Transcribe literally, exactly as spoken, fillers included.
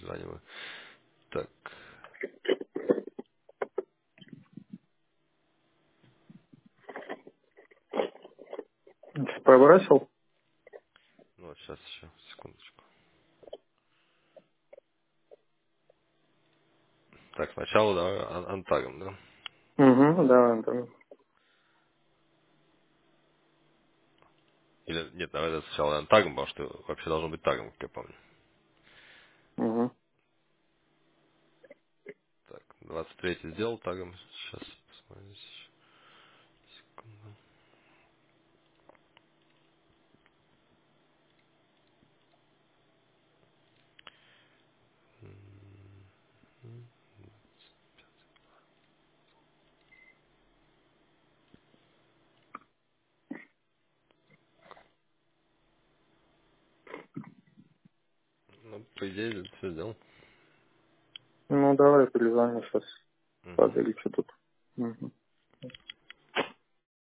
перезваниваю. Так, Пробросил? ну вот сейчас еще, секундочку. Так, сначала давай ан- антагом, да? Угу, да, Антон. Или нет, давай это сначала антагом, потому что вообще должно быть тагом, как я помню. Угу. Так, двадцать третий сделал тагом. Сейчас посмотрим. Секунду. М, Ну, по идее, все сделал. Ну, давай перезвоню сейчас. Угу. Подали, что тут. Угу.